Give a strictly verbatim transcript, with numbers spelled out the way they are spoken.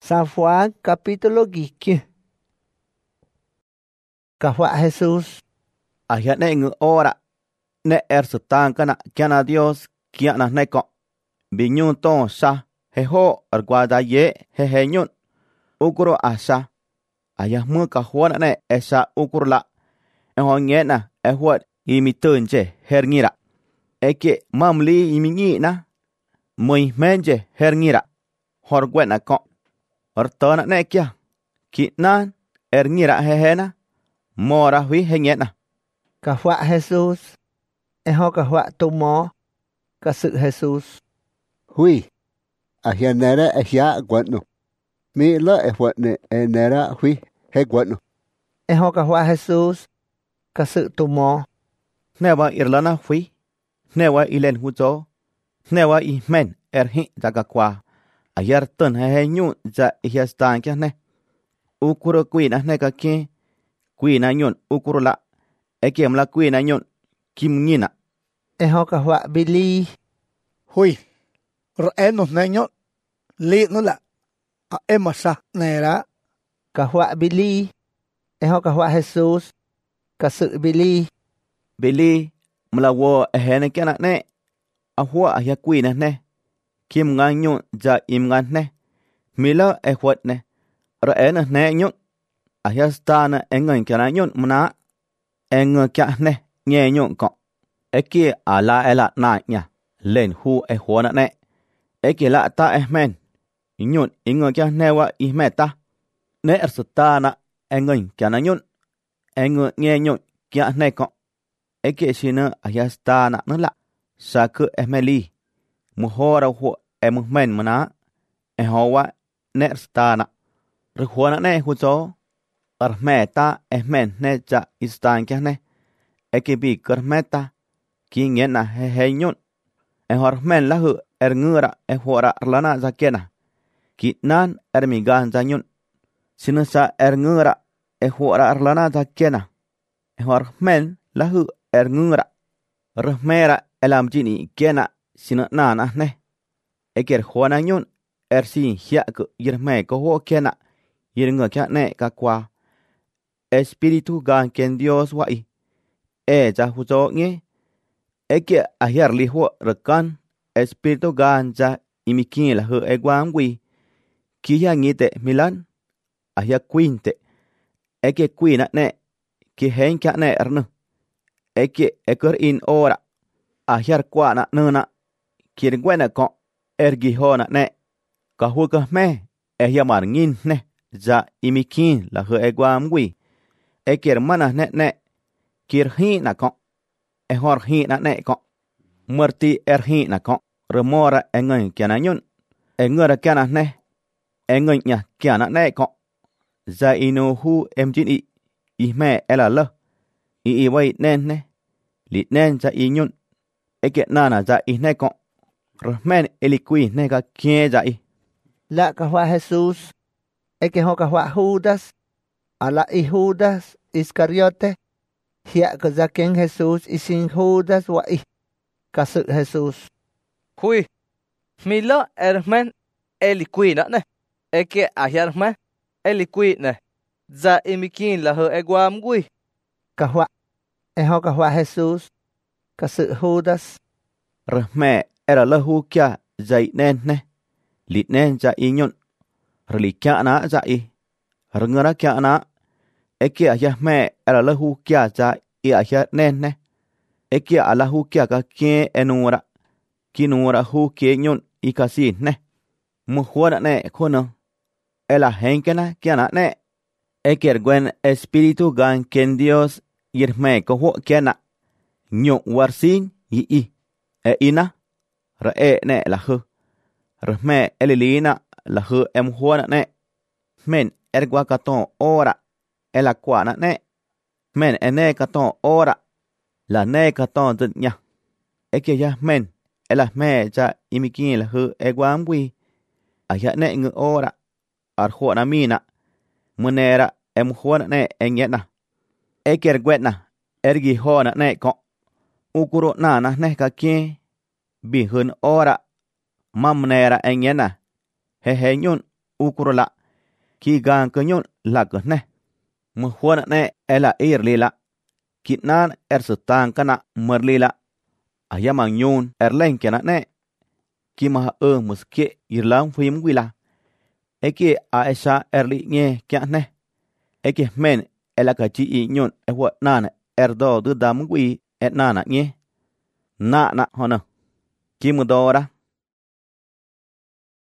San Juan capítulo quince. Kahua Jesús. Ahia ne ngu ora ne er sutan kana kiana Dios kiana neko binyun ton sa he ho arguada ye he he nyun ukuro asa ayah mu kahua ne esa ukurla eho ngena ehwat imitunje herngira eke mamli imingi na muy menje herngira horgwena ko ortona ne kia kitnan erngira hehena mora hui hengena. Kahua Jesús. Eho kahua tumo. Kasuk Jesús. Hui. Ahia nera ehia guano. Mi la ehwatne e nera hui he guano. Eho kahua Jesús. Kasuk tumo. Newa irlana hui. Newa ilen huzo. Newa ihmen erhi jakakwa. Ayar tun hehe nyun ja ihiastan kia ne. Ukuro kuina ne kaki. Kuina nyun ukuro la. Ekiem la kuina nyun kim ngina. Eho kahua bili. Hui. Ro'eno na nyun. Li no la. A emasa nera. Kahua bili. Eho kahua Jesús. Kasuk bili. Bili mlawo ehene kena ne. Ahua ahia kuina ne. Kim ngan nyun ja im ngan ne. Mila ehwat ne. Ro'eno ne nyun. Ahia stana engan kena nyun mna. Eng kia ne nye nyun ko. Eki ala ela na nya. Len hu e huona ne. Eki la ta ehmen. Nyun ingo kia newa ihmeta. Ne ersutana engan kia na nyun. Eng nye nyun kia ne ko. Eki sina ahia stana nula. Saku ehmeli. Muhora hu e muhmen muna. Ehowa ne ersutana. Rihuona ne huzo. Armeta ehmen ne ja istan kia ne. Eki bi kermeta. Ki ngena he he nyun. E hormen lahu er ngura e huara arlana za kena. Ki nan er migan za nyun. Sinusa er ngura e huara arlana za kena. E hormen lahu er ngura. Rahmera elam jini kena sinu nana ne. Eker huana nyun er si hiya ku yirme ko huo kena. Yirnga kia ne kakwa. Espiritu gan ken Dios wai. E ja huzo nge. Eke ahiar lihuo rekan. Espiritu gan ja imikin la hu egwan wi. Kia ngite milan. Ahia quinte. Eke quina ne. Ki hen kia ne ernu. Eke eker in ora. Ahiar kwa na nuna. Kirgwena ko. Ergi hona ne. Kahuka me. Ehia marngin ne. Ja imikin la hu egwan wi. Eke hermana ne ne. Kirhi na ko. Ehor hi na ne ko. Murti erhi na ko. Remora engen kia na nyun. Engera kia na ne. Engen nya kia na ne ko. Za inu hu em jin i. Ihme ela le. I i wai nen ne. Li nen za i nyun. Eke nana za i ne ko. Rehmen elikui ne ka kie za i. La kahua Jesús. Eke ho kahua Judas. Ala i Judas Iscariote. Hia ka zaken Jesús isin Judas wa i. Kasuk Jesús. Hui. Mila ermen elikuina ne. Eke ahiarmen elikuina. Za imikin la ho egwam gui. Kahua. Eho kahua Jesús. Kasuk Judas. Rahme era lahu kia zai nen ne. Lit nen za i nyun. Rli kia na za i. Rngara kia na. Eke ahia me era lahu kia za i ahia nen ne. Eke alahu kia ka kie enura. Kinura hu kie nyun i kasi ne. Muhuana ne kuno. Ela henkena kia na ne. Eke ergwen espiritu gan ken Dios yirme kohu kia na. Nyun warsin yi i. E ina. Ra e ne lahu. Rahme elilina lahu emhuana ne. Men ergwa katon ora. Ela kwa na ne. Men ene katon ora. La ne katon dut nya. Eke ya men. Ela me ja imikin la hu egwan wi. Aya ne ngu ora. Ar huwa na mina. Munera em huwa na ne enyena. Eke ergwetna. Ergi ho na ne ko. Ukuro na na ne ka kie. Bihun ora. Mamnera enyena. Hehe nyun ukuro la. khi gang cơ nhon là cơ nè mà huân nè er là ir lila kít nan er sự tang kana mer lila aya mang nhon er lên kia nè khi mà ơ muske irlang phim wila eke aisha er li nghe kia nè eke men ela ka chi i nhon e huat nana er do du dam wi et nana nghe na na hona kim do ra